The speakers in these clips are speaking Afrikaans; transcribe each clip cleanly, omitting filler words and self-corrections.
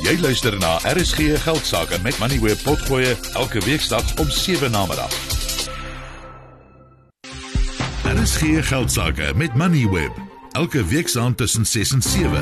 Jy luister na RSG Geldsaake met Moneyweb Potgoe elke weeksdag om 7 namiddag. RSG Geldsaake met Moneyweb elke weeksaand tussen 6 en 7.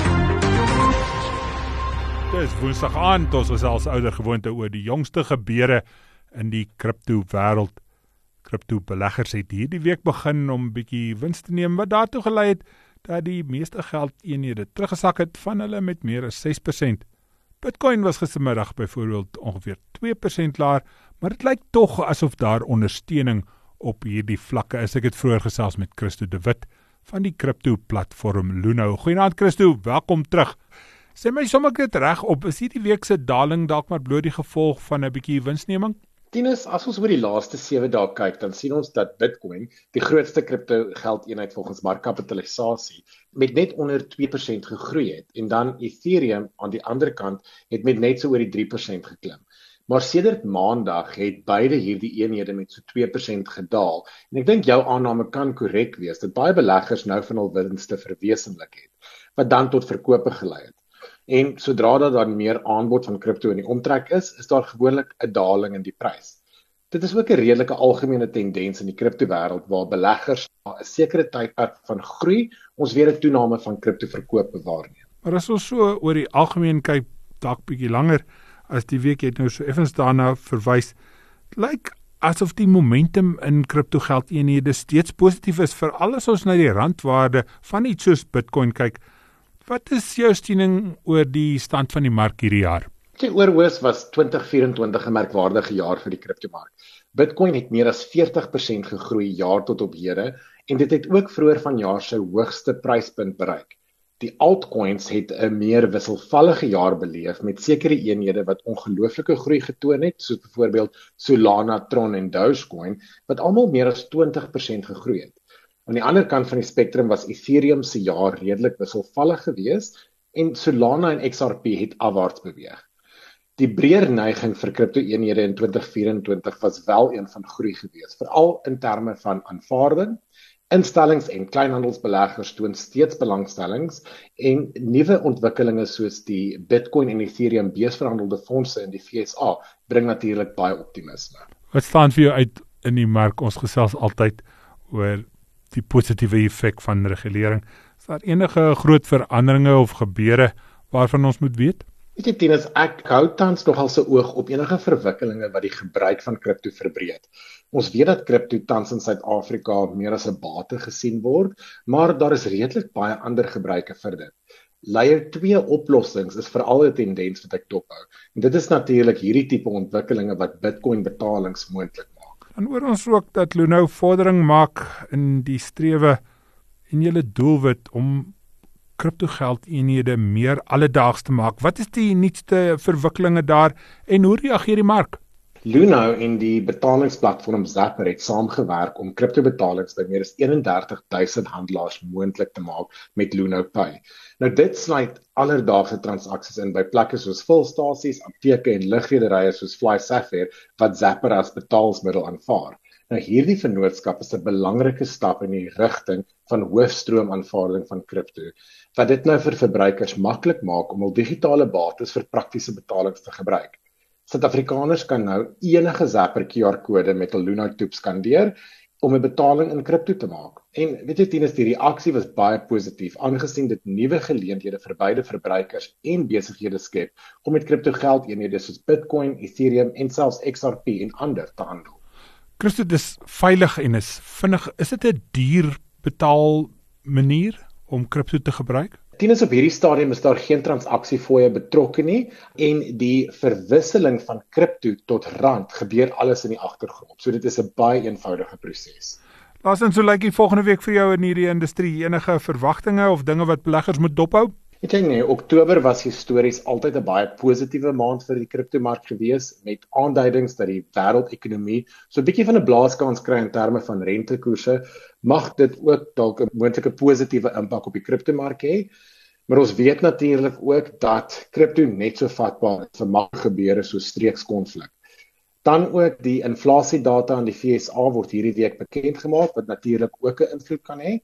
Dis Woensdag aand, ons is als ouder gewoonte oor die jongste gebeure in die crypto wêreld. Crypto beleggers het hierdie week begin om 'n bietjie winst te neem, wat daartoe gelei het dat die meeste geldeenhede teruggesak het van hulle met meer as 6%. Bitcoin was gistermiddag byvoorbeeld ongeveer 2% laer, maar dit lyk tog asof daar ondersteuning op hierdie vlakke is. Ek het vroeër gesels met Christo de Wit van die crypto-platform Luno. Goeienaand Christo, welkom terug. Sê my sommer dit reg op, is hierdie week se daling dalk maar bloot die gevolg van 'n bietjie winsneming? Tinus, as ons oor die laaste 7 dae kyk, dan sien ons dat Bitcoin, die grootste kripto geldeenheid volgens markkapitalisasie, met net onder 2% gegroei het. En dan Ethereum aan die ander kant het met net so oor die 3% geklim. Maar sedert maandag het beide hierdie eenhede met so 2% gedaal. En ek dink jou aanname kan korrek wees dat baie beleggers nou van hul winste verwesenlik het, wat dan tot verkope gelei het. En sodra daar dan meer aanbod van kripto in die omtrek is daar gewoonlik 'n daling in die prys. Dit is ook 'n redelike algemene tendens in die kriptowêreld waar beleggers na 'n sekere tydperk van groei ons weer 'n toename van kriptoverkope waarneem. Maar as ons so oor die algemeen kyk, dalk bietjie langer as die week het nou so effens daarna verwys, lyk asof die momentum in kriptogeldeenhede steeds positief is, veral as ons na die randwaarde van iets soos Bitcoin kyk. Wat is jou siening oor die stand van die mark hierdie jaar? Die oorhoos was 2024 'n merkwaardige jaar vir die kriptomark. Bitcoin het meer as 40% gegroei jaar tot op hede en dit het ook vroeër vanjaar sy hoogste pryspunt bereik. Die altcoins het 'n meer wisselvallige jaar beleef met sekere eenhede wat ongelooflike groei getoon het, soos byvoorbeeld Solana, Tron en Dogecoin, wat almal meer as 20% gegroei het. Aan die ander kant van die spektrum was Ethereum se jaar redelik wisselvallig geweest en Solana en XRP het afwaarts beweeg. Die breër neiging vir kripto-eenhede in 2024 was wel een van groei geweest, veral in terme van aanvaarding. Instellings en kleinhandelsbeleggers toon steeds belangstellings en nuwe ontwikkelinge soos die Bitcoin en Ethereum beursverhandelde fondse in die VSA bring natuurlik baie optimisme. Wat staan vir jou uit in die mark? Ons gesels altyd oor die positiewe effek van regulering. Is daar enige groot veranderinge of gebeure waarvan ons moet weet? Weet jy Tinus, ek hou tans nogal se oog op enige verwikkelinge wat die gebruik van kripto verbreed. Ons weet dat kripto tans in Suid-Afrika meer as 'n bate gesien word, maar daar is redelik baie ander gebruike vir dit. Layer 2 oplossings is veral 'n tendens wat ek dophou. En dit is natuurlik hierdie tipe ontwikkelinge wat Bitcoin betalings moontlik maak. Dan hoor ons ook dat Luno vordering maak in die strewe en julle doelwit om kriptogeldeenhede meer alledaags te maak. Wat is die nuutste verwikkelinge daar en hoe reageer die mark? Luno en die betalingsplatform Zapper het saamgewerk om kriptobetalings by meer as 31,000 handelaars moontlik te maak met Luno Pay. Nou dit sluit alledaagse transaksies in by plekke soos vulstasies, apteke en lugrederye soos Fly Sapphire wat Zapper as betaalsmiddel aanvaar. Nou hierdie vennootskap is 'n belangrike stap in die rigting van hoofstroomaanvaarding van kripto, wat dit nou vir verbruikers maklik maak om hul digitale bates vir praktiese betalings te gebruik. Suid-Afrikaners kan nou enige Zapper QR-kode met 'n Luno toep skandeer om 'n betaling in kripto te maak. En weet jy Tinus, die reaksie was baie positief, aangesien dit nuwe geleenthede vir beide verbruikers en besighede skep om met kriptogeldeenhede soos Bitcoin, Ethereum en selfs XRP en ander te handel. Christo, dis veilig en is vinnig. Is dit 'n duur betaalmanier om kripto te gebruik? Tinus, op hierdie stadium is daar geen transaksiefooie betrokke nie en die verwisseling van kripto tot rand gebeur alles in die agtergrond. So dit is 'n baie eenvoudige proses. Laasens, hoe lyk die volgende week vir jou in hierdie industrie? Enige verwagtinge of dinge wat beleggers moet dophou? Weet jy nie, Oktober was histories altyd 'n baie positiewe maand vir die kriptomark gewees, met aanduidings dat die wêreldekonomie so 'n bietjie van 'n blaaskans kry in terme van rentekoerse. Mag dit ook dalk 'n moontlike positiewe impak op die kriptomark hê. Maar ons weet natuurlik ook dat kripto net so vatbaar is vir makgebeure so streekskonflik. Dan ook die inflasiedata in die VSA word hierdie week bekend gemaak wat natuurlik ook 'n invloed kan hê.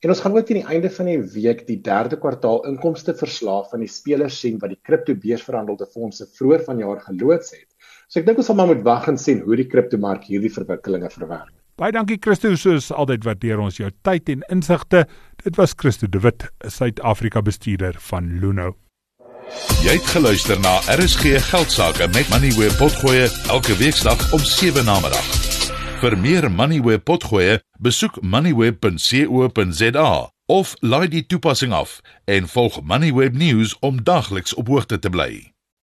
En ons gaan ook teen die einde van die week die derde kwartaal inkomsteverslag van die spelers sien wat die kriptobeursverhandelde fondse vroeër vanjaar geloods het. So ek dink ons sal maar moet wag en sien hoe die kriptomark hierdie verwikkelinge verwerk. Baie dankie Christo, soos altyd waardeer ons jou tyd en insigte. Dit was Christo de Wit, Suid-Afrika bestuurder van Luno. Jy het geluister na RSG Geldsaake met Moneyweb Potgoe elke weeksdag om 7 namiddag. Vir meer Moneyweb Potgoe, besoek moneyweb.co.za of laai die toepassing af en volg Moneyweb News om dagliks op hoogte te bly.